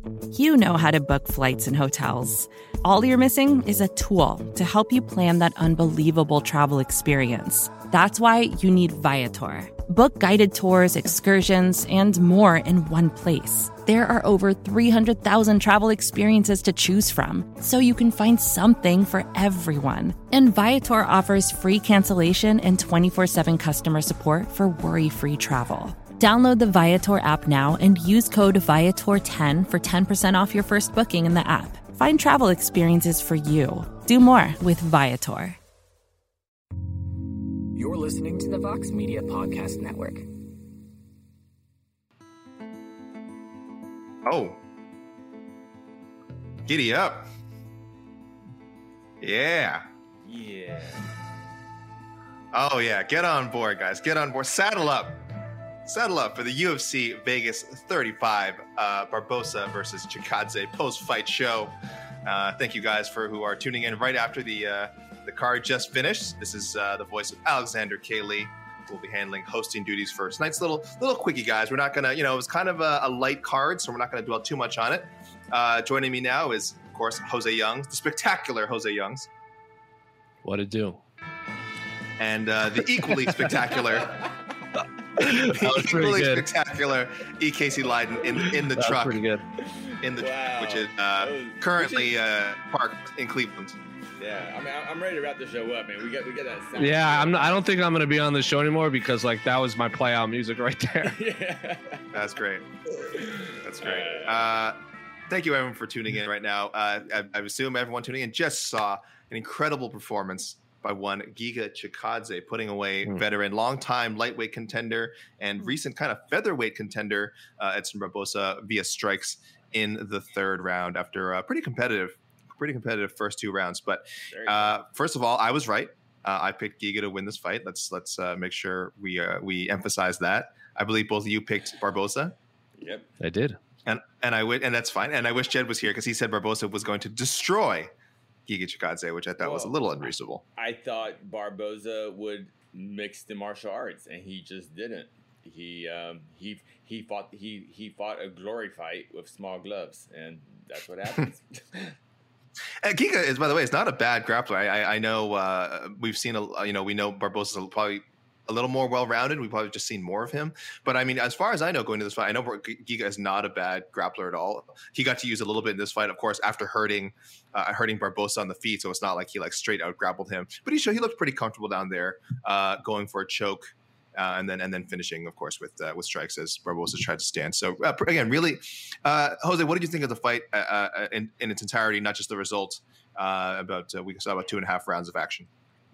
You know how to book flights and hotels. All you're missing is a tool to help you plan that unbelievable travel experience. That's why you need Viator. Book guided tours, excursions, and more in one place. There are over 300,000 travel experiences to choose from, so you can find something for everyone. And Viator offers free cancellation and 24/7 customer support for worry-free travel. Download the Viator app now and use code Viator10 for 10% off your first booking in the app. Find travel experiences for you. Do more with Viator. You're listening to the Vox Media Podcast Network. Oh. Giddy up. Yeah. Yeah. Oh, yeah. Get on board, guys. Get on board. Saddle up. Saddle up for the UFC Vegas 35 Barboza versus Chikadze post-fight show. Thank you guys who are tuning in right after the card just finished. This is the voice of Alexander K. Lee, who will be handling hosting duties for tonight's little quickie, guys. We're not going to, it was kind of a light card, so we're not going to dwell too much on it. Joining me now is, of course, Jose Youngs, the spectacular Jose Youngs. What it do? And the equally spectacular... spectacular EKC Leiden in the truck. Pretty good. In the truck, which is currently parked in Cleveland. Yeah, I mean, I'm ready to wrap the show up, man. We get that sound. Yeah, I don't think I'm going to be on this show anymore because that was my play out music right there. Yeah. That's great. That's great. Thank you, everyone, for tuning in right now. I assume everyone tuning in just saw an incredible performance by one Giga Chikadze, putting away veteran, longtime lightweight contender and recent kind of featherweight contender Edson Barboza via strikes in the third round after a pretty competitive first two rounds. But first of all, I was right. I picked Giga to win this fight. Let's make sure we emphasize that. I believe both of you picked Barboza. Yep, I did, and that's fine. And I wish Jed was here because he said Barboza was going to destroy Giga Chikadze, which I thought was a little unreasonable. I thought Barboza would mix the martial arts, and he just didn't. He fought a glory fight with small gloves, and that's what happens. Giga is, by the way, it's not a bad grappler. I know we've seen we know Barboza's probably a little more well-rounded. We've probably just seen more of him. But I mean, as far as I know, going to this fight, I know Giga is not a bad grappler at all. He got to use a little bit in this fight, of course, after hurting Barboza on the feet. So it's not like he straight out grappled him. But he looked pretty comfortable down there, going for a choke. And then finishing, of course, with strikes as Barboza tried to stand. So again, really, Jose, what did you think of the fight in its entirety, not just the result? We saw about 2.5 rounds of action.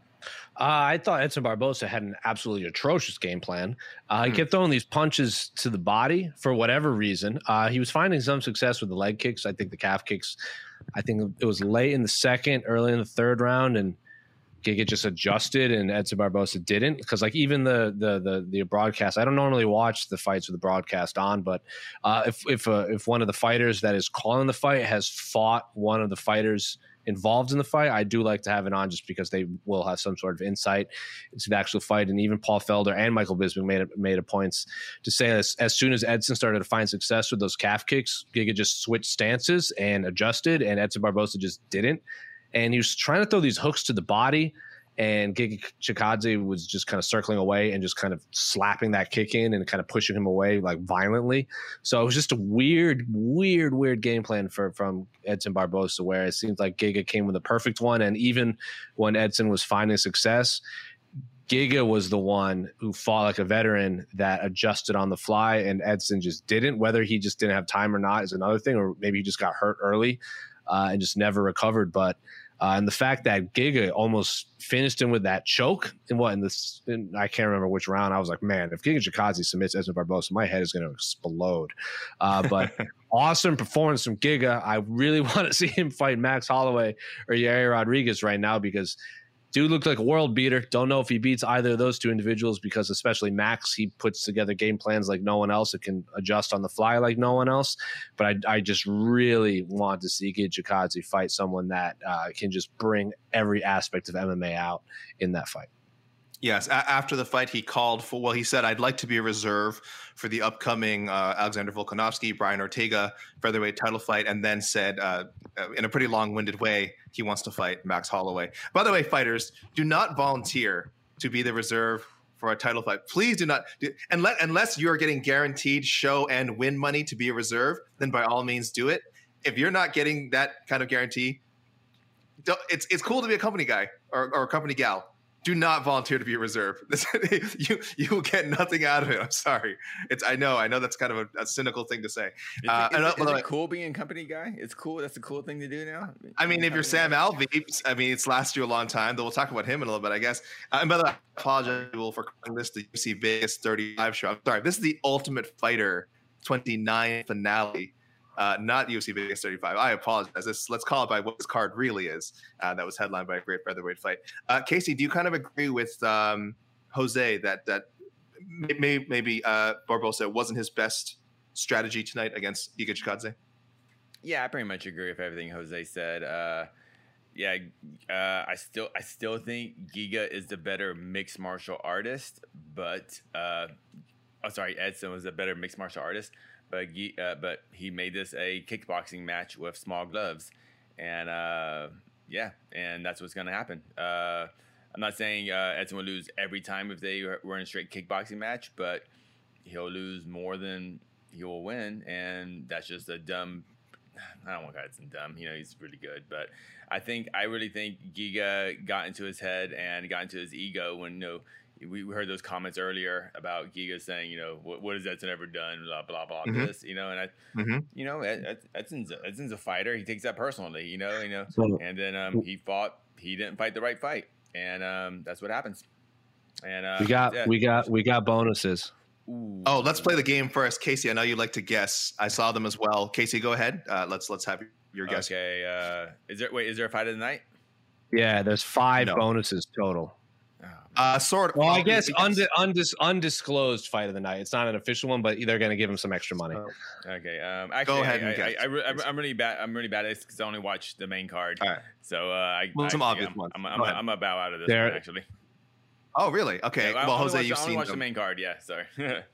I thought Edson Barboza had an absolutely atrocious game plan. He kept throwing these punches to the body for whatever reason. He was finding some success with the leg kicks. I think the calf kicks. I think it was late in the second, early in the third round, and Giga just adjusted and Edson Barboza didn't, because even the broadcast, I don't normally watch the fights with the broadcast on, but if one of the fighters that is calling the fight has fought one of the fighters involved in the fight, I do like to have it on just because they will have some sort of insight into the actual fight. And even Paul Felder and Michael Bisping made a points to say as soon as Edson started to find success with those calf kicks, Giga just switched stances and adjusted, and Edson Barboza just didn't. And he was trying to throw these hooks to the body, and Giga Chikadze was just kind of circling away and just kind of slapping that kick in and kind of pushing him away violently. So it was just a weird game plan from Edson Barboza, where it seems like Giga came with a perfect one. And even when Edson was finding success, Giga was the one who fought like a veteran that adjusted on the fly, and Edson just didn't. Whether he just didn't have time or not is another thing, or maybe he just got hurt early and just never recovered. But and the fact that Giga almost finished him with that choke I can't remember which round. I was like, man, if Giga Chikadze submits Edson Barboza, my head is going to explode. But awesome performance from Giga. I really want to see him fight Max Holloway or Yair Rodriguez right now, because dude looked like a world beater. Don't know if he beats either of those two individuals, because especially Max, he puts together game plans like no one else. It can adjust on the fly like no one else. But I just really want to see Giga Chikadze fight someone that can just bring every aspect of MMA out in that fight. Yes, after the fight, he called for. Well, he said, "I'd like to be a reserve for the upcoming Alexander Volkanovski, Brian Ortega featherweight title fight," and then said, in a pretty long-winded way, he wants to fight Max Holloway. By the way, fighters, do not volunteer to be the reserve for a title fight. Please do not, unless you are getting guaranteed show and win money to be a reserve. Then by all means, do it. If you're not getting that kind of guarantee, it's cool to be a company guy or a company gal. Do not volunteer to be a reserve. You will get nothing out of it. I'm sorry. I know that's kind of a cynical thing to say. Is it cool being a company guy? It's cool. That's a cool thing to do now. I mean, if you're Sam Alvey, I mean, it's lasted you a long time. Though we'll talk about him in a little bit, I guess. And by the way, I apologize for calling this the UFC Vegas 35 show. I'm sorry. This is the Ultimate Fighter 29 finale. Not UFC Vegas 35. I apologize. Let's call it by what this card really is. That was headlined by a great featherweight fight. Casey, do you kind of agree with Jose that maybe Barbosa wasn't his best strategy tonight against Giga Chikadze? Yeah, I pretty much agree with everything Jose said. I still think Giga is the better mixed martial artist, but Edson was a better mixed martial artist. But he made this a kickboxing match with small gloves, and and that's what's going to happen. I'm not saying Edson will lose every time if they were in a straight kickboxing match, but he'll lose more than he will win, and that's just a dumb. I don't want to call Edson dumb. He's really good, but I really think Giga got into his head and got into his ego when we heard those comments earlier about Giga saying, what has Edson ever done? Blah blah blah. Mm-hmm. This, Edson's a fighter. He takes that personally, And then he didn't fight the right fight, and that's what happens. And we got bonuses. Ooh. Oh, let's play the game first, Casey. I know you like to guess. I saw them as well. Casey, go ahead. Let's have your guess. Okay. Is there a fight of the night? Yeah, there's 5 bonuses total. Sort of. Well, I guess undisclosed fight of the night. It's not an official one, but they're going to give him some extra money. Okay. Actually, go ahead and guess. I'm really bad. I'm really bad at this because I only watched the main card. All right. So some obvious ones. I'm gonna bow out of this one actually. Oh, really? Okay. Yeah, well, Jose, I only watched the main card. Yeah. Sorry.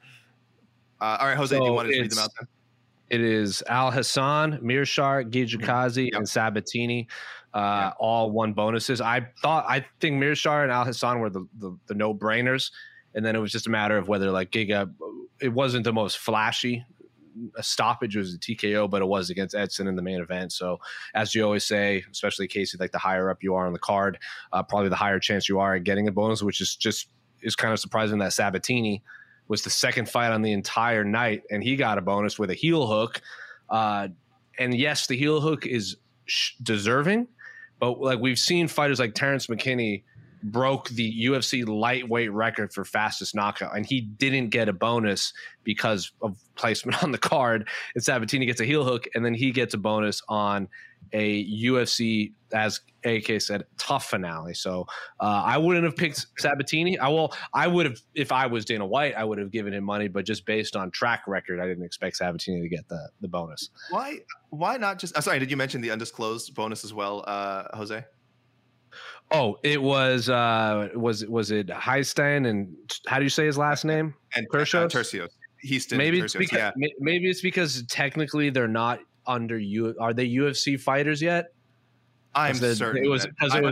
All right, Jose. Do you want to read them out then? It is Al Hassan, Mearshart, Gijakazi, and Sabatini. All 1 bonuses. I think Mearshart and Al Hassan were the no-brainers, and then it was just a matter of whether Giga, it wasn't the most flashy stoppage. It was a TKO, but it was against Edson in the main event. So as you always say, especially Casey, the higher up you are on the card, probably the higher chance you are at getting a bonus, which is kind of surprising that Sabatini was the second fight on the entire night, and he got a bonus with a heel hook. And yes, the heel hook is deserving, but we've seen fighters like Terrence McKinney broke the UFC lightweight record for fastest knockout, and he didn't get a bonus because of placement on the card. And Sabatini gets a heel hook, and then he gets a bonus on a UFC, as AK said, tough finale. So I wouldn't have picked Sabatini. I would have, if I was Dana White, I would have given him money, but just based on track record, I didn't expect Sabatini to get the bonus. Why not just? Sorry, did you mention the undisclosed bonus as well, Jose? Oh, it was it Heistein, and how do you say his last name? And Tercios. Houston. Maybe Tercios, maybe it's because technically they're not under you. Are they UFC fighters yet? I'm certain it was because it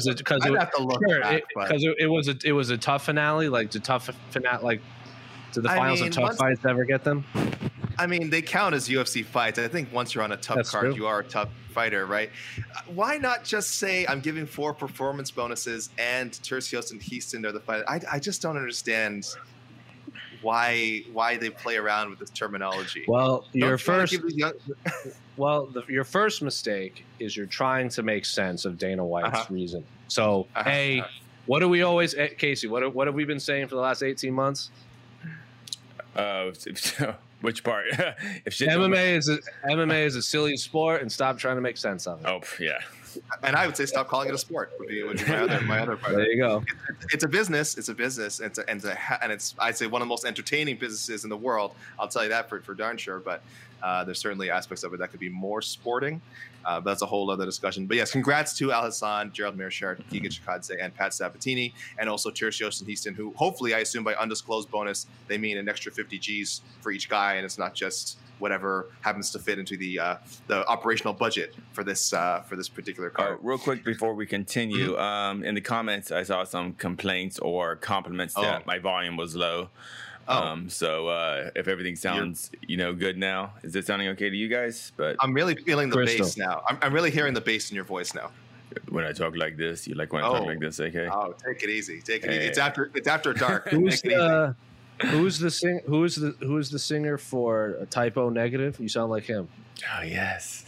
was a tough finale, do the finals of tough fights ever get them? I mean, they count as UFC fights. I think once you're on a tough card, you are a tough fighter, right? Why not just say I'm giving 4 performance bonuses and Tercios and Houston are the fighters? I just don't understand why they play around with this terminology. Well, your first mistake is you're trying to make sense of Dana White's reason. So, what do we always, Casey? What have we been saying for the last 18 months? Which part? MMA is a silly sport, and stop trying to make sense of it. Oh yeah. And I would say stop calling it a sport. Would be my other part. There you go. It's a business. It's a business, and it's I'd say one of the most entertaining businesses in the world. I'll tell you that for darn sure. But there's certainly aspects of it that could be more sporting. But that's a whole other discussion. But yes, congrats to Al Hassan, Gerald Meerschaert, Giga Chikadze, and Pat Sabatini, and also Tertius and Houston, who hopefully, I assume by undisclosed bonus, they mean an extra 50 Gs for each guy, and it's not just whatever happens to fit into the operational budget for this particular card. Real quick before we continue, in the comments, I saw some complaints or compliments that my volume was low. So if everything sounds good now, is it sounding okay to you guys? But I'm really feeling the bass now. I'm really hearing the bass in your voice now. When I talk like this, you like when I talk like this, okay? Oh, take it easy. Take it easy. It's after dark. Who's the singer for Typo Negative? You sound like him. Oh yes.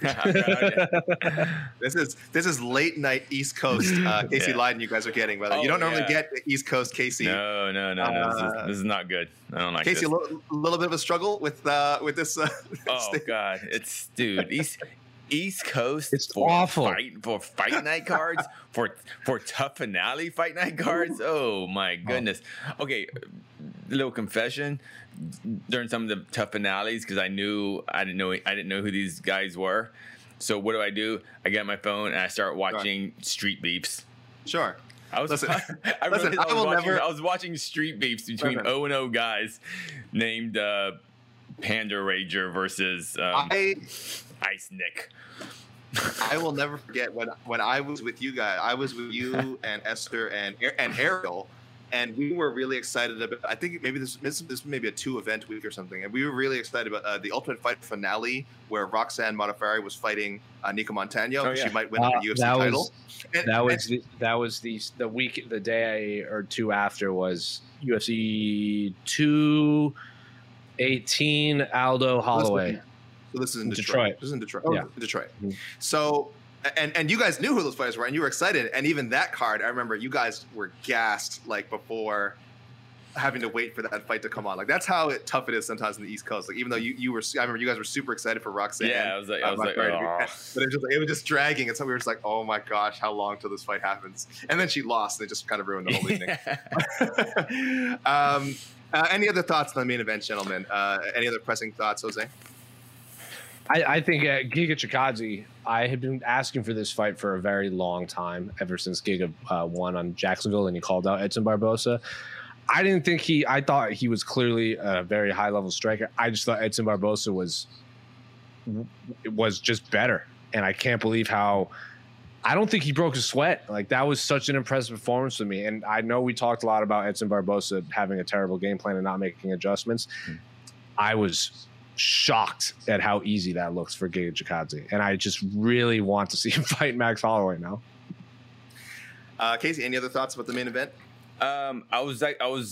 This is late night East Coast Casey Leydon you guys are getting. You don't normally get East Coast Casey. No. This is not good. I don't like Casey. This. A little bit of a struggle with this. Oh God, it's East Coast. It's awful for fight night cards for tough finale fight night cards. Oh my goodness. Okay, a little confession. During some of the tough finales, because I didn't know who these guys were. So what do? I get my phone and I start watching Street Beefs. Sure. I was watching Street Beefs between 0-0 guys named Panda Rager versus Ice Nick. I will never forget when I was with you guys. I was with you and Esther and Ariel. And we were really excited about. I think maybe this may be a 2-event week or something. And we were really excited about the Ultimate Fight finale, where Roxanne Modafferi was fighting Nika Montano. Oh, yeah. She might win the UFC title. That was the week, the day or two after was UFC 218 Aldo Holloway. So this is in Detroit. This is in Detroit. Yeah, Detroit. Mm-hmm. So. And you guys knew who those fighters were, and you were excited. And even that card, I remember you guys were gassed before having to wait for that fight to come on. That's how tough it is sometimes in the East Coast. Even though you were, I remember you guys were super excited for Roxanne. Yeah, I was like, oh. But it was just dragging, and so we were just like, oh my gosh, how long till this fight happens? And then she lost, and it just kind of ruined the whole evening. Any other thoughts on the main event, gentlemen? Any other pressing thoughts, Jose? I think Giga Chikadze, I had been asking for this fight for a very long time, ever since Giga won on Jacksonville and he called out Edson Barboza. I thought he was clearly a very high level striker. I just thought Edson Barboza was just better. And I can't believe how I don't think he broke a sweat. That was such an impressive performance for me. And I know we talked a lot about Edson Barboza having a terrible game plan and not making adjustments. I was shocked at how easy that looks for Giga Chikadze, and I just really want to see him fight Max Holloway now. Casey, any other thoughts about the main event? I was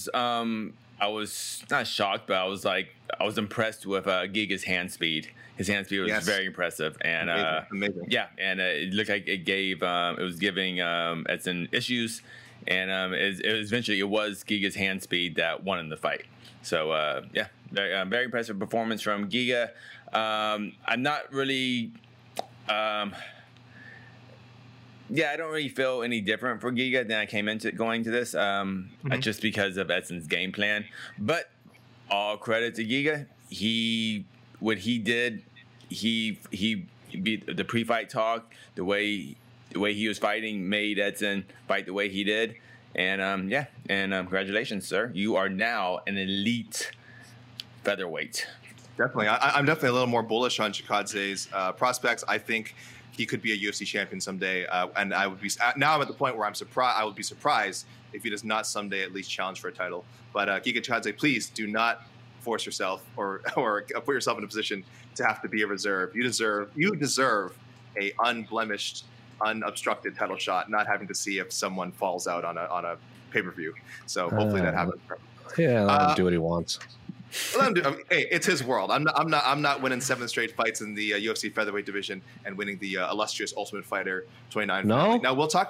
not shocked, but I was impressed with Giga's hand speed. His hand speed was very impressive, and amazing. Yeah, and it looked like it was giving Edson issues, and it was Giga's hand speed that won in the fight. So very impressive performance from Giga. I'm not really, I don't really feel any different for Giga than I came into going to this, just because of Edson's game plan. But all credit to Giga. What he did, he beat the pre-fight talk, the way he was fighting made Edson fight the way he did. And congratulations, sir. You are now an elite featherweight. Definitely. I'm definitely a little more bullish on Chikadze's prospects. I think he could be a UFC champion someday. And I would be now I'm at the point where I would be surprised if he does not someday at least challenge for a title. But Giga Chikadze, please do not force yourself or put yourself in a position to have to be a reserve. You deserve a unblemished, unobstructed title shot, not having to see if someone falls out on a pay-per-view. So hopefully that happens. Yeah, let him do what he wants. Hey, it's his world. I'm not winning 7 straight fights in the UFC featherweight division and winning the illustrious Ultimate Fighter 29. No. Now we'll talk more.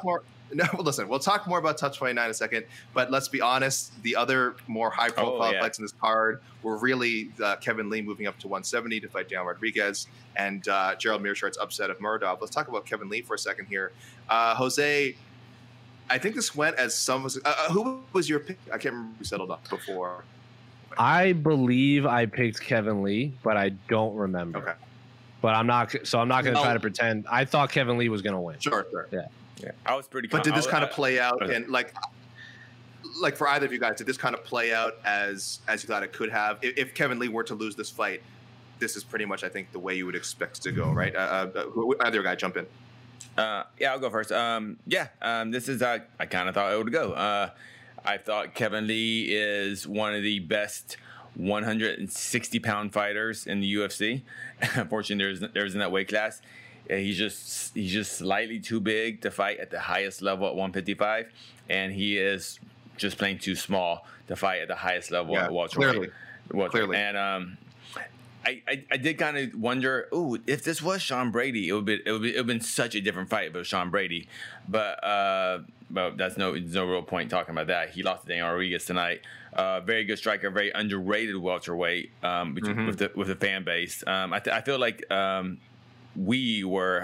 No, listen, we'll talk more about Tough 29 in a second, but let's be honest. The other more high-profile fights in this card were really Kevin Lee moving up to 170 to fight Daniel Rodriguez and Gerald Meerschaert's upset of Murdoch. Let's talk about Kevin Lee for a second here. Jose, I think this went as some was. Who was your pick? I can't remember who settled up before. I believe I picked Kevin Lee, but I don't remember. Okay. But I'm not going to try to pretend. I thought Kevin Lee was going to win. Sure. Yeah. I was pretty. But did this kind of play out and like for either of you guys, did this kind of play out as you thought it could have? If Kevin Lee were to lose this fight, this is pretty much, I think, the way you would expect to go, right? Either guy, jump in. Yeah, I'll go first. This is I kind of thought it would go. I thought Kevin Lee is one of the best 160-pound fighters in the UFC. Unfortunately, there's in that weight class. He's just slightly too big to fight at the highest level at 155, and he is just playing too small to fight at the highest level at welterweight. Clearly. And I did kind of wonder, if this was Sean Brady, it would have been such a different fight if it was Sean Brady. But that's no real point talking about that. He lost to Daniel Rodriguez tonight. Very good striker, very underrated welterweight with the fan base. I feel like we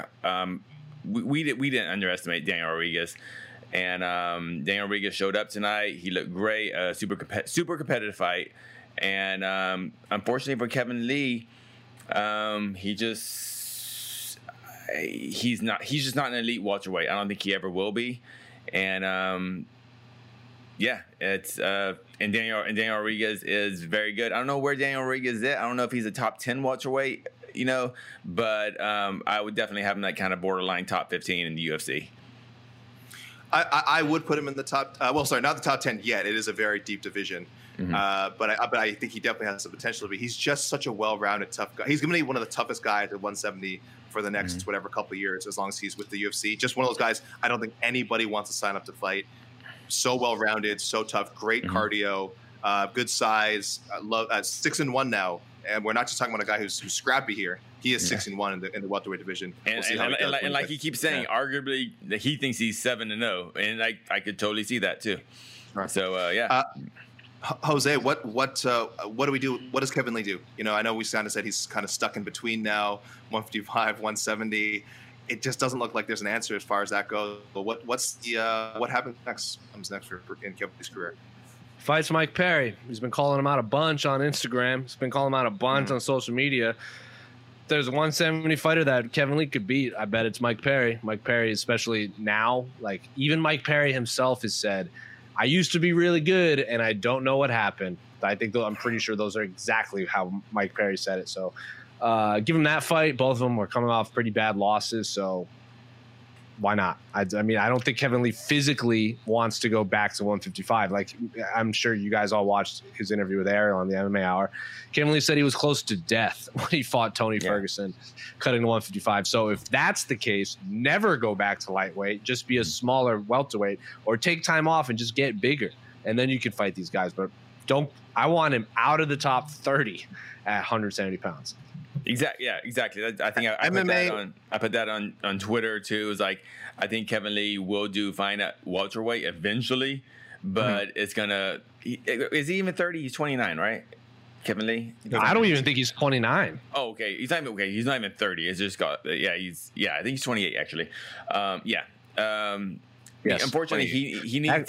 didn't underestimate Daniel Rodriguez. And Daniel Rodriguez showed up tonight. He looked great. Super competitive fight. And unfortunately for Kevin Lee, he's just not an elite welterweight. I don't think he ever will be. And it's and Daniel Rodriguez is very good. I don't know where Daniel Rodriguez is at. I don't know if he's a top 10 welterweight, but I would definitely have him that kind of borderline top 15 in the UFC. I would put him in the top. Not the top 10 yet. It is a very deep division. Mm-hmm. But I think he definitely has the potential to be. He's just such a well-rounded, tough guy. He's going to be one of the toughest guys at 170 for the next couple of years, as long as he's with the UFC. Just one of those guys I don't think anybody wants to sign up to fight. So well-rounded, so tough, great cardio, good size. 6-1 now, and we're not just talking about a guy who's scrappy here. He is 6-1 in the welterweight division. And like he keeps saying, arguably that he thinks he's 7-0, and I could totally see that too. Right. So Jose, what do we do? What does Kevin Lee do? I know we kind of said he's kind of stuck in between now, 155, 170. It just doesn't look like there's an answer as far as that goes. But what happens next? Comes next in Kevin Lee's career? Fights Mike Perry. He's been calling him out a bunch on Instagram. He's been calling him out a bunch on social media. There's a 170 fighter that Kevin Lee could beat. I bet it's Mike Perry. Mike Perry, especially now, like even Mike Perry himself has said, I used to be really good, and I don't know what happened. I'm pretty sure those are exactly how Mike Perry said it. So give him that fight. Both of them were coming off pretty bad losses, so why not? I mean, I don't think Kevin Lee physically wants to go back to 155. Like, I'm sure you guys all watched his interview with Ariel on the MMA Hour. Kevin Lee said he was close to death when he fought Tony Ferguson, cutting to 155. So if that's the case, never go back to lightweight. Just be a smaller welterweight, or take time off and just get bigger, and then you can fight these guys. But I want him out of the top 30 at 170 pounds. Exactly. Yeah, exactly. I think I put that on Twitter too. It was like, I think Kevin Lee will do fine at welterweight eventually, but it's gonna. Is he even 30? He's 29, right? Kevin Lee. I don't even think he's 29. Oh, okay. He's not even 30. It's just got. I think he's 28 actually. Yes. Unfortunately, he needs.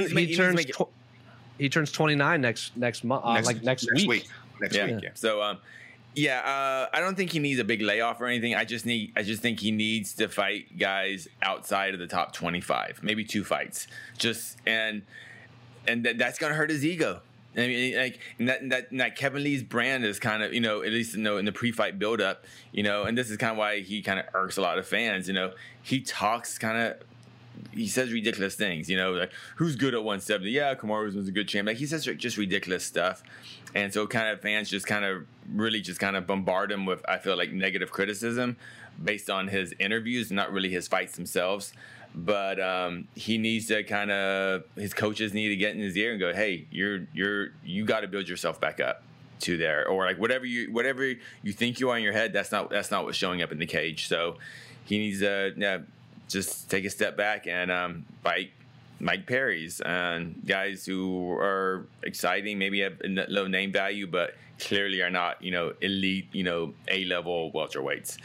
He turns 29 next month. Next week. Next week. Yeah. So. I don't think he needs a big layoff or anything. I just think he needs to fight guys outside of the top 25, maybe 2 fights. And that's gonna hurt his ego. I mean, like that Kevin Lee's brand is kind of, at least in the pre-fight buildup, and this is kind of why he kind of irks a lot of fans. He talks he says ridiculous things, like who's good at 170? Yeah, Kamaru was a good champ. Like he says just ridiculous stuff. And so kind of fans just kind of really just kind of bombard him with, I feel like, negative criticism based on his interviews, not really his fights themselves. But he needs to his coaches need to get in his ear and go, hey, you got to build yourself back up to there, or like whatever you think you are in your head, that's not what's showing up in the cage. So he needs to just take a step back and fight Mike Perry's and guys who are exciting, maybe have a low name value, but clearly are not, elite, A-level welterweights.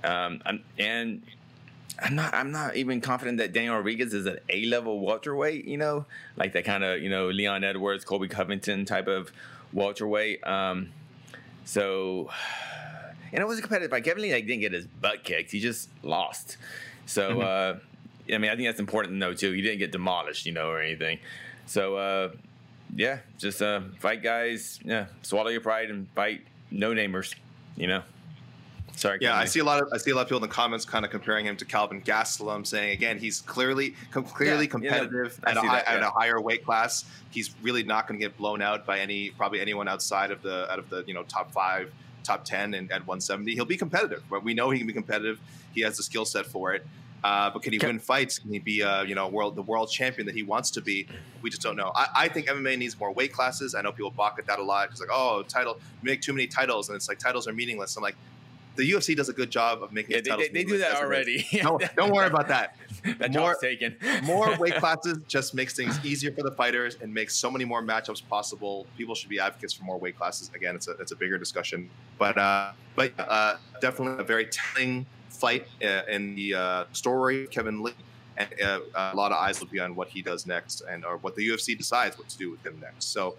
And I'm not even confident that Daniel Rodriguez is an A-level welterweight, like that kind of, Leon Edwards, Colby Covington type of welterweight. So, and it was a competitive fight. Kevin Lee didn't get his butt kicked. He just lost. So, I think that's important to know, too. He didn't get demolished, or anything. So, just fight guys. Yeah, swallow your pride and fight no-namers, Sorry. Yeah, I see a lot of people in the comments kind of comparing him to Calvin Gastelum, saying again he's clearly competitive at a higher weight class. He's really not going to get blown out by probably anyone outside of the top 5, top 10 and at 170. He'll be competitive, but we know he can be competitive. He has the skill set for it. But can he win fights? Can he be the world champion that he wants to be? We just don't know. I think MMA needs more weight classes. I know people balk at that a lot. It's like, title, you make too many titles, and it's like titles are meaningless. I'm like, the UFC does a good job of making titles. They do that already. Don't worry about that. That job's taken. More weight classes just makes things easier for the fighters and makes so many more matchups possible. People should be advocates for more weight classes. Again, it's a bigger discussion, but definitely a very telling fight in the story of Kevin Lee, and a lot of eyes will be on what he does next or what the UFC decides what to do with him next. So,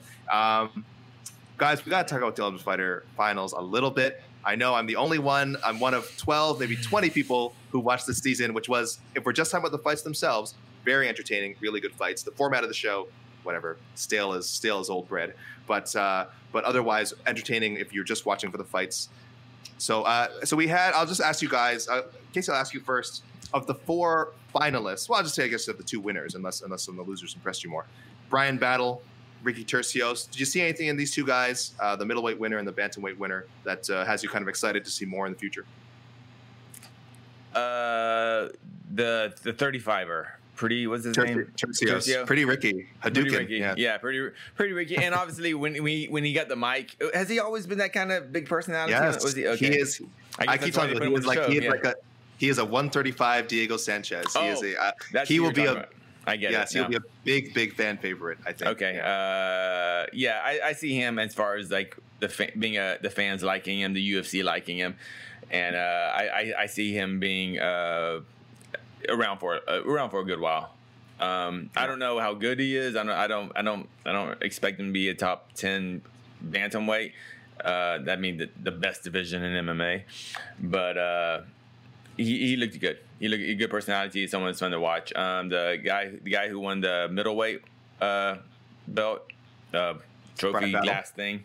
guys, we got to talk about the Ultimate Fighter finals a little bit. I know I'm the only one. I'm one of 12, maybe 20 people who watched this season, which was, if we're just talking about the fights themselves, very entertaining, really good fights. The format of the show, whatever, stale as old bread, but otherwise entertaining if you're just watching for the fights. So we had. I'll just ask you guys. Casey, I'll ask you first. Of the 4 finalists, well, I'll just say I guess of the 2 winners, unless some of the losers impressed you more. Bryan Battle, Ricky Turcios. Did you see anything in these 2 guys, the middleweight winner and the bantamweight winner, that has you kind of excited to see more in the future? The 35er. What's his name? Turcios. Pretty Ricky. Hadouken. Pretty Ricky. Yeah, pretty Ricky. And obviously, when he got the mic, has he always been that kind of big personality? Yes, Was he? Okay. He is. I keep telling you, he is a 135 Diego Sanchez. He will be a. I get it. Yes, he'll be a big fan favorite, I think. Okay. I see him as far as like the fans liking him, the UFC liking him, and I see him being around for a good while. I don't know how good he is. I don't expect him to be a top 10 bantamweight. That means the best division in MMA, but he looked good. He looked a good personality. Someone that's fun to watch. The guy who won the middleweight belt trophy glass thing.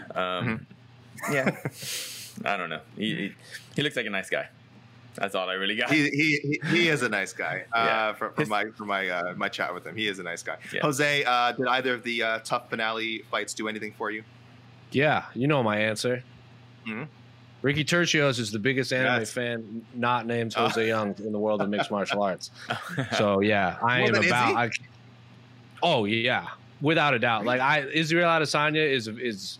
Yeah, I don't know. He looks like a nice guy. That's all I really got. He is a nice guy. From my chat with him, he is a nice guy. Yeah. Jose, did either of the tough finale fights do anything for you? Yeah, you know my answer. Mm-hmm. Ricky Turcios is the biggest anime fan not named Jose Young in the world of mixed martial arts. So yeah, I am about. Oh yeah, without a doubt. Like Israel Adesanya is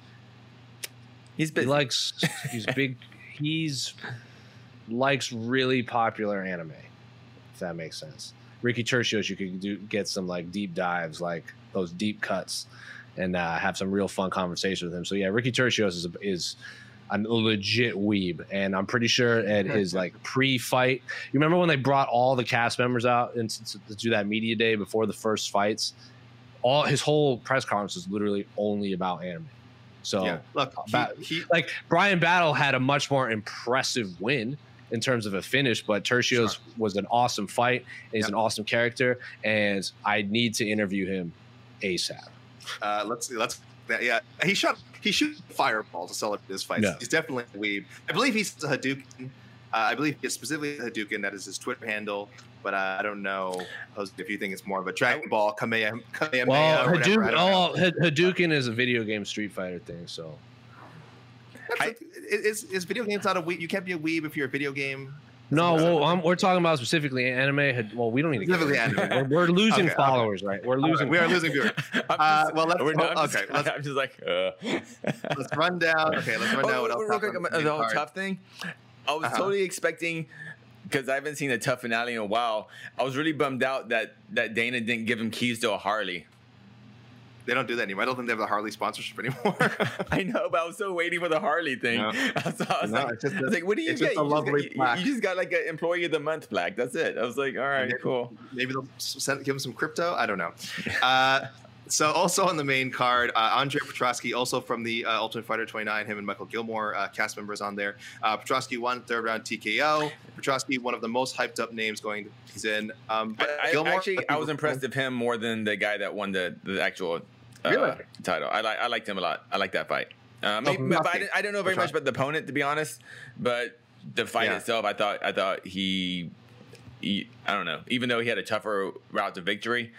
he's big. He's big. He's likes really popular anime, if that makes sense. Ricky Turcios, you could get some like deep dives, like those deep cuts, and have some real fun conversations with him. So yeah, Ricky Turcios is a legit weeb, and I'm pretty sure at his like pre-fight, you remember when they brought all the cast members out and to do that media day before the first fights? All his whole press conference was literally only about anime. So yeah. Look, like Bryan Battle had a much more impressive win in terms of a finish, but Turcios was an awesome fight. He's an awesome character, and I need to interview him ASAP. Let's yeah. He shoots fireball to celebrate his fights. Yeah. He's definitely a weeb. I believe he's a Hadouken. I believe it's specifically Hadouken. That is his Twitter handle. But I don't know if you think it's more of a Dragon Ball Kamehameha. Well, Hadouken is a video game Street Fighter thing. So, is video games not a weeb? You can't be a weeb if you're a video game. No, well, we're talking about specifically anime. Well, we don't need to get anime. We're losing followers, right? We're losing. We are losing viewers. I'm just like, let's run down. Okay, let's run down. What else? Real quick, the whole tough thing. I was totally expecting because I haven't seen a tough finale in a while. I was really bummed out that Dana didn't give him keys to a Harley. They don't do that anymore. I don't think they have the Harley sponsorship anymore. I know, but I was still waiting for the Harley thing. No. I was like, what do you it's get? just a lovely plaque. You just got like an Employee of the Month plaque. That's it. I was like, all right, cool. Maybe they'll give him some crypto. I don't know. So also on the main card, Andre Petrosky, also from the Ultimate Fighter 29, him and Michael Gilmore, cast members on there. Petrosky won third round TKO. Petrosky, one of the most hyped up names going. He's in. Gilmore, I was impressed with him more than the guy that won the actual title. I liked him a lot. I like that fight. But I don't know very much about the opponent, to be honest. But the fight itself, I thought he I don't know. Even though he had a tougher route to victory,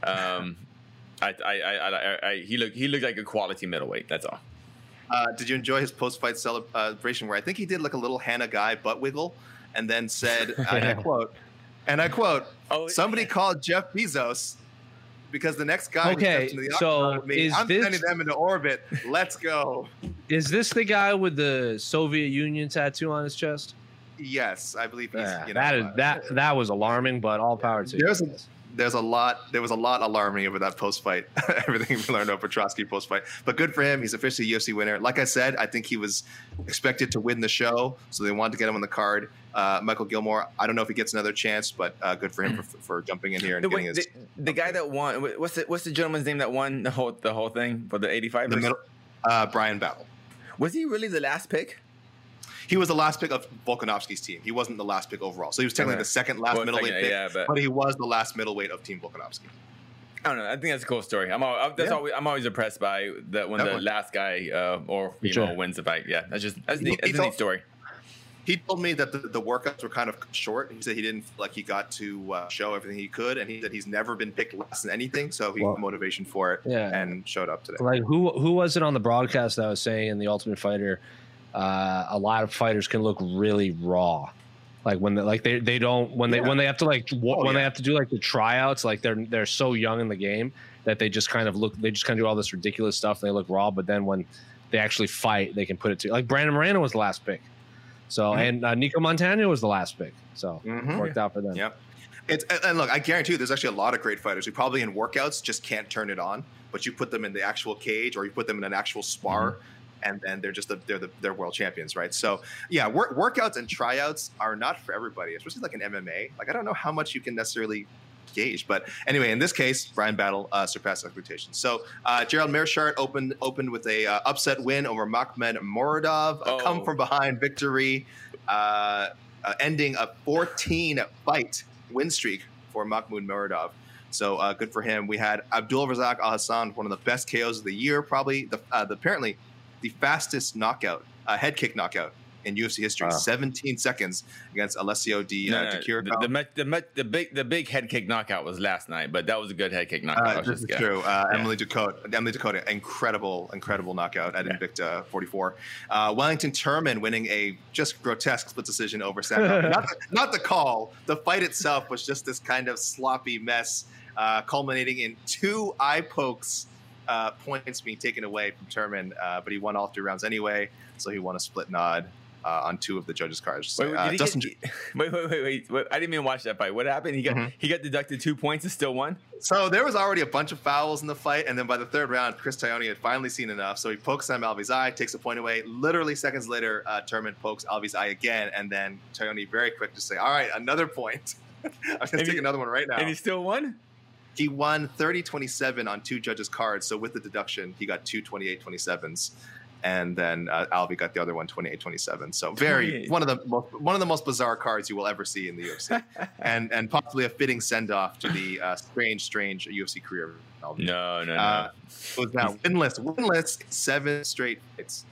he looked like a quality middleweight. That's all. Did you enjoy his post-fight celebration where I think he did like a little Hannah Guy butt wiggle and then said, and I quote, somebody called Jeff Bezos because the next guy okay, into the so I'm sending them into orbit. Let's go. Is this the guy with the Soviet Union tattoo on his chest? Yes, I believe he's. That was alarming, but all power to you. There was a lot alarming over that post-fight, everything we learned over Petrosky post-fight. But good for him. He's officially a UFC winner. Like I said, I think he was expected to win the show, so they wanted to get him on the card. Michael Gilmore, I don't know if he gets another chance, but good for him for jumping in here and getting his. The guy that won, what's the gentleman's name that won the whole thing for the 85? The middle, Brian Battle. Was he really the last pick? He was the last pick of Volkanovski's team. He wasn't the last pick overall. So he was technically the second last middleweight pick, but he was the last middleweight of Team Volkanovski. I don't know. I think that's a cool story. I'm always impressed by that when the last guy or female wins the fight. Yeah, that's a neat story. He told me that the workouts were kind of short. He said he didn't feel like he got to show everything he could, and he said he's never been picked less than anything, so he had motivation for it and showed up today. Like who was it on the broadcast that was saying in the Ultimate Fighter? A lot of fighters can look really raw, like when they have to they have to do like the tryouts, like they're so young in the game that they just kind of do all this ridiculous stuff. And they look raw, but then when they actually fight, they can put it to like Brandon Moreno was the last pick, so and Nico Montano was the last pick, so it worked out for them. Yep. And look, I guarantee you, there's actually a lot of great fighters who probably in workouts just can't turn it on, but you put them in the actual cage or you put them in an actual spar. And then they're just they're world champions, right? So yeah, workouts and tryouts are not for everybody, especially like in MMA. Like I don't know how much you can necessarily gauge, but anyway, in this case, Brian Battle surpassed expectations. So Gerald Meerschaert opened with a upset win over Makhmed Muradov, a come from behind victory, ending a 14-fight win streak for Makhmed Muradov. So good for him. We had Abdul Razak Al Hassan, one of the best KOs of the year, probably apparently the fastest knockout, head kick knockout in UFC history. 17 seconds against Alessio Di Chirico. The big head kick knockout was last night, but that was a good head kick knockout. This is true. Emily Ducote, incredible knockout at Invicta 44. Wellington Turman winning a just grotesque split decision over Sam Alvey. Not the call. The fight itself was just this kind of sloppy mess, culminating in 2 eye pokes. Points being taken away from Turman, but he won all 3 rounds anyway, so he won a split nod on 2 of the judges' cards. Wait, I didn't even watch that fight. What happened? He got deducted 2 points and still won? So there was already a bunch of fouls in the fight, and then by the 3rd round, Chris Tognoni had finally seen enough, so he pokes Sam Alvey's eye, takes a point away. Literally seconds later, Turman pokes Alvey's eye again, and then Tognoni very quick to say, all right, another point. I'm going to take another one right now. And he still won? He won 30-27 on 2 judges' cards. So with the deduction, he got 2 28-27s, and then Alvey got the other one 28-27. So one of the most bizarre cards you will ever see in the UFC, and possibly a fitting send off to the strange UFC career. No. It was now winless 7 straight fights.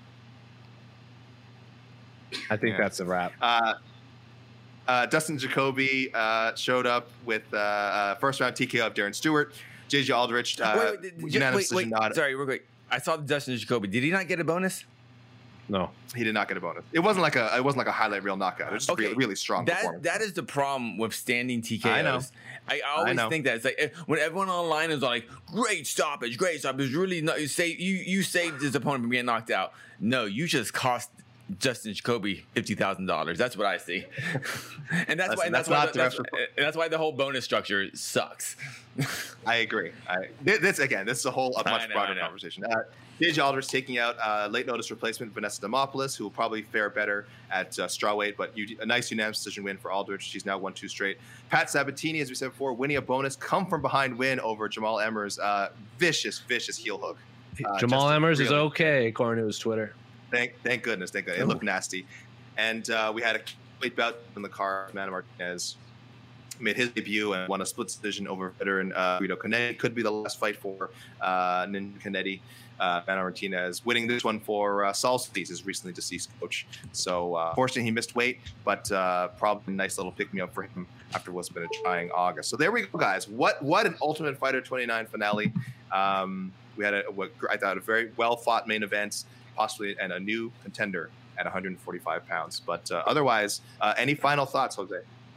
I think that's a wrap. Dustin Jacoby showed up with first round TKO of Darren Stewart. JJ Aldrich, unanimous decision nod. Sorry, real quick. I saw the Dustin Jacoby. Did he not get a bonus? No, he did not get a bonus. It wasn't like a highlight reel knockout. It was just really strong performance. That is the problem with standing TKOs. I know. I always think that it's like when everyone online is like, great stoppage. Really, you saved his opponent from getting knocked out. No, you just cost Justin Jacoby $50,000. That's what I see, and that's why the whole bonus structure sucks. I agree. This is a whole much broader conversation. Paige Aldridge taking out late notice replacement Vanessa Demopoulos, who will probably fare better at strawweight, but a nice unanimous decision win for Aldridge. She's now won 2 straight. Pat Sabatini, as we said before, winning a bonus come from behind win over Jamal Emmers. Vicious heel hook. Jamal Emmers is okay, according to his Twitter. Thank goodness. It looked nasty. And we had a weight bout in the car. Amanda Martinez made his debut and won a split decision over veteran Guido Canetti. Could be the last fight for Ninja Canetti. Amanda Martinez winning this one for Saul Cease, his recently deceased coach. So fortunately he missed weight, but probably a nice little pick-me-up for him after what's been a trying August. So there we go, guys. What an Ultimate Fighter 29 finale. We had what I thought a very well-fought main event, possibly, and a new contender at 145 pounds. But otherwise, any final thoughts, Jose?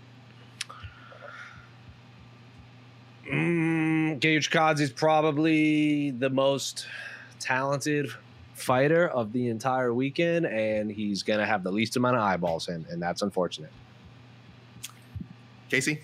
Gage Kazi is probably the most talented fighter of the entire weekend, and he's going to have the least amount of eyeballs, and that's unfortunate. Casey?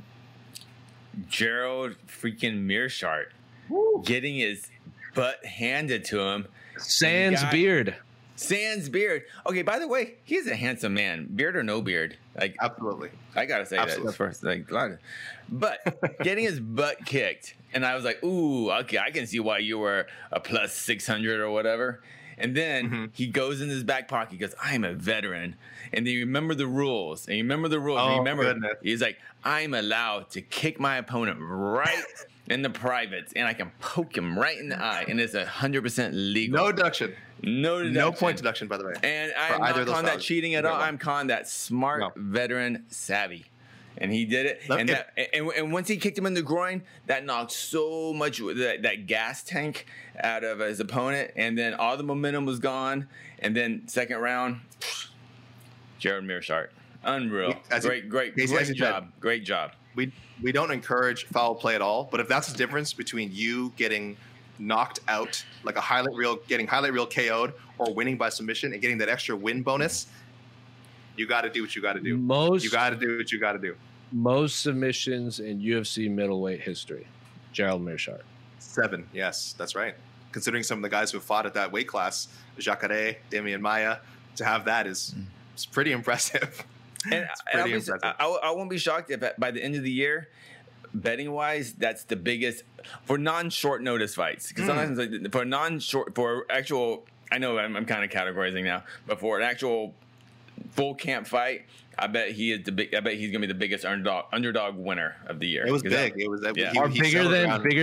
Gerald freaking Mearshart getting his butt handed to him. Sans beard. Okay, by the way, he's a handsome man, beard or no beard. Like, absolutely. I gotta say that first. But getting his butt kicked, and I was like, "Ooh, okay, I can see why you were a plus 600 or whatever." And then he goes in his back pocket. He goes, "I'm a veteran," and then you remember the rules. And you remember the rules. Oh, and you remember goodness. He's like, "I'm allowed to kick my opponent right in the privates, and I can poke him right in the eye, and it's 100% legal. No deduction. No point deduction, by the way. And I'm not calling that cheating at all. I'm calling that smart veteran savvy. And he did it. And once he kicked him in the groin, that knocked so much that gas tank out of his opponent. And then all the momentum was gone. And then second round, Gerald Mearshart. Unreal. Great job. We don't encourage foul play at all. But if that's the difference between you getting knocked out, like a highlight reel KO'd, or winning by submission and getting that extra win bonus, you got to do what you got to do. You got to do what you got to do. Most submissions in UFC middleweight history, Gerald Mearshart. 7, yes, that's right. Considering some of the guys who fought at that weight class, Jacare, Damian Maia, to have that is pretty impressive. And I won't be shocked if by the end of the year, betting wise, that's the biggest for non-short notice fights. Because sometimes for actual, I know I'm kind of categorizing now, but for an actual full camp fight, I bet he's gonna be the biggest underdog winner of the year. It was big. Bigger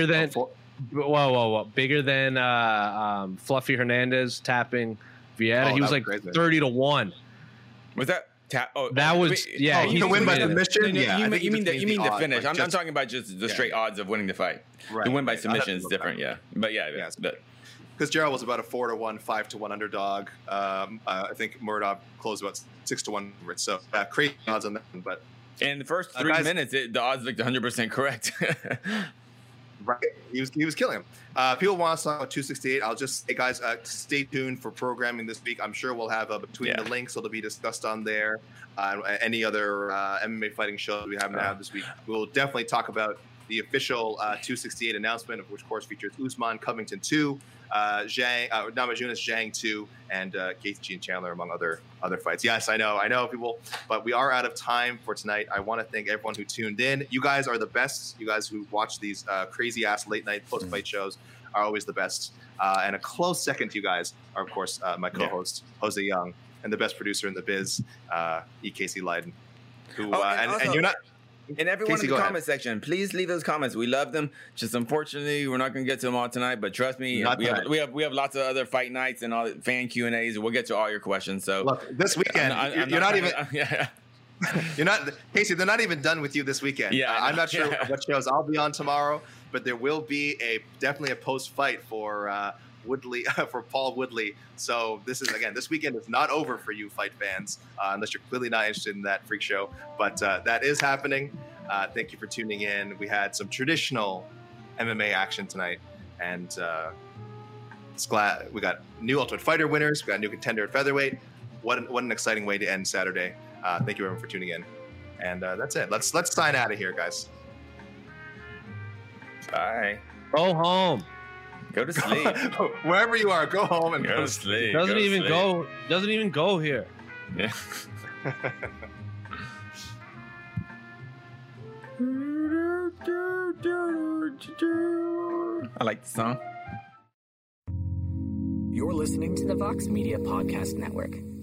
than Fluffy Hernandez tapping Vieira. He was like crazy. 30-1. Was that? That was he to win by submission. You mean the finish? I'm talking about just the straight odds of winning the fight. Right. The win by submission is different. Yeah, but because Gerald was about a 4-1, 5-1 underdog. I think Murdoch closed about 6-1. So crazy odds on that one. But in the first 3 minutes, the odds looked 100% correct. Right, he was killing him. People want us to talk about 268. I'll just say, guys, stay tuned for programming this week. I'm sure we'll have between the links that'll be discussed on there. Any other MMA fighting shows we happen to have this week. We'll definitely talk about the official 268 announcement, of which, of course, features Usman Covington 2, Namajunas Zhang 2, and Gaethje and Chandler, among other fights. Yes, I know people, but we are out of time for tonight. I want to thank everyone who tuned in. You guys are the best. You guys who watch these crazy ass late night post fight shows are always the best. And a close second to you guys are, of course, my co-host Jose Young, and the best producer in the biz, Casey Leiden. Who and you're not. And everyone in the comment section, please leave those comments. We love them. Just unfortunately, we're not going to get to them all tonight. But trust me, we have lots of other fight nights and all fan Q&As. And we'll get to all your questions. So look, this weekend, you're not even. You're not, Casey. They're not even done with you this weekend. Yeah, I'm not sure what shows I'll be on tomorrow, but there will be definitely a post fight for Woodley for Paul Woodley. So this weekend is not over for you fight fans, unless you're clearly not interested in that freak show. But that is happening. Thank you for tuning in. We had some traditional MMA action tonight, and we got new Ultimate Fighter winners. We got new contender at featherweight. what an exciting way to end Saturday. Thank you everyone for tuning in, and that's it. Let's sign out of here, guys. Bye. Go home. Go to sleep. Wherever you are, go home and Go to sleep. Doesn't even go here. Yeah. I like the song. You're listening to the Vox Media Podcast Network.